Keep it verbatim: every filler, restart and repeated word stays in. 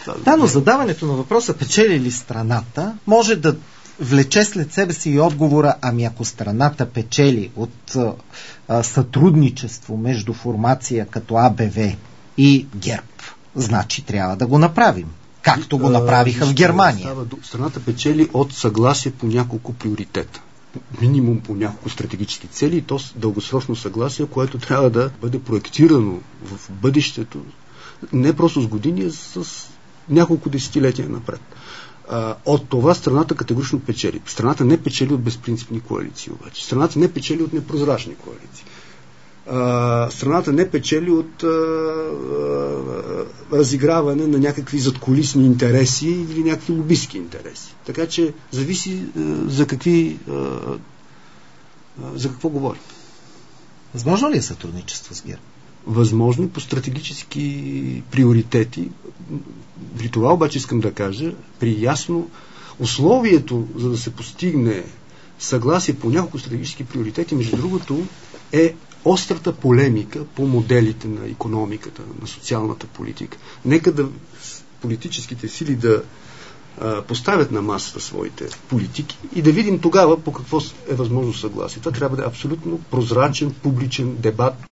Да, но задаването на въпроса печели ли страната може да влече след себе си и отговора, ами ако страната печели от а, сътрудничество между формация като А Б В и ГЕРБ, значи трябва да го направим. Както го направиха в Германия. Страната печели от съгласие по няколко приоритета. Минимум по няколко стратегически цели и то с дългосрочно съгласие, което трябва да бъде проектирано в бъдещето не просто с години, а с няколко десетилетия напред. От това страната категорично печели. Страната не печели от безпринципни коалиции обаче. Страната не печели от непрозрачни коалиции. Страната не печели от а, а, разиграване на някакви задкулисни интереси или някакви лобистки интереси. Така че зависи а, за какви а, а, за какво говорим. Възможно ли е сътрудничество с ГЕРБ? Възможно по стратегически приоритети. При това обаче искам да кажа, при ясно условието, за да се постигне съгласие по няколко стратегически приоритети, между другото, е острата полемика по моделите на икономиката, на социалната политика. Нека да политическите сили да а, поставят на масата своите политики и да видим тогава по какво е възможно съгласие. Това трябва да е абсолютно прозрачен, публичен дебат.